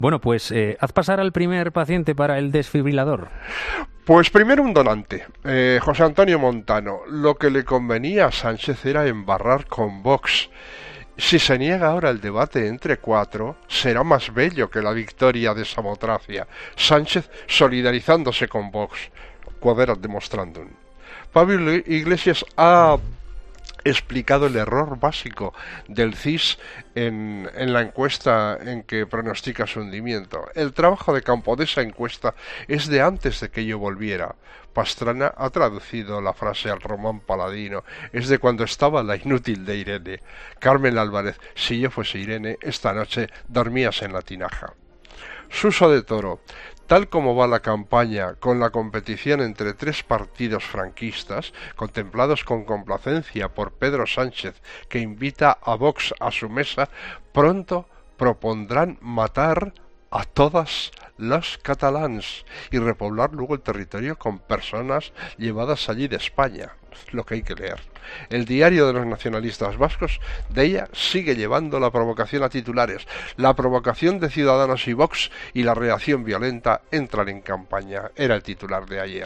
Bueno, pues haz pasar al primer paciente para el desfibrilador. Pues primero un donante, José Antonio Montano. Lo que le convenía a Sánchez era embarrar con Vox. Si se niega ahora el debate entre cuatro, será más bello que la victoria de Samotracia. Sánchez solidarizándose con Vox. Quoderat demonstrandum. Pablo Iglesias ha explicado el error básico del CIS en la encuesta en que pronostica su hundimiento. El trabajo de campo de esa encuesta es de antes de que yo volviera. Pastrana ha traducido la frase al Román Paladino. Es de cuando estaba la inútil de Irene. Carmen Álvarez, si yo fuese Irene, esta noche dormías en la tinaja. Suso de Toro. Tal como va la campaña, con la competición entre tres partidos franquistas, contemplados con complacencia por Pedro Sánchez, que invita a Vox a su mesa, pronto propondrán matar a todas los catalans y repoblar luego el territorio con personas llevadas allí de España. Lo que hay que leer. El diario de los nacionalistas vascos de ella sigue llevando la provocación a titulares. La provocación de Ciudadanos y Vox y la reacción violenta entran en campaña. Era el titular de ayer.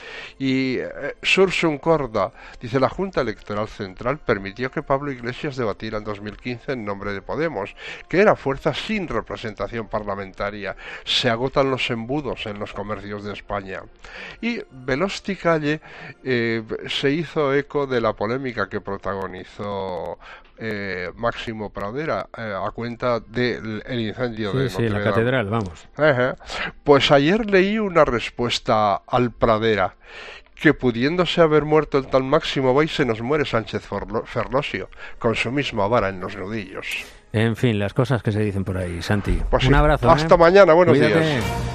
Y Sursum Corda dice: la Junta Electoral Central permitió que Pablo Iglesias debatiera en 2015 en nombre de Podemos, que era fuerza sin representación parlamentaria. Se agotan los embudos en los comercios de España. Y Velosti Calle se hizo eco de la polémica que protagonizó Máximo Pradera a cuenta del incendio de Notre la Dame. catedral, vamos. Pues ayer leí una respuesta al Pradera, que pudiéndose haber muerto el tal Máximo Bay, se nos muere Sánchez Ferlosio, con su misma vara en los nudillos. En fin, las cosas que se dicen por ahí, Santi. Pues un abrazo. Hasta mañana, buenos Cuídate. días.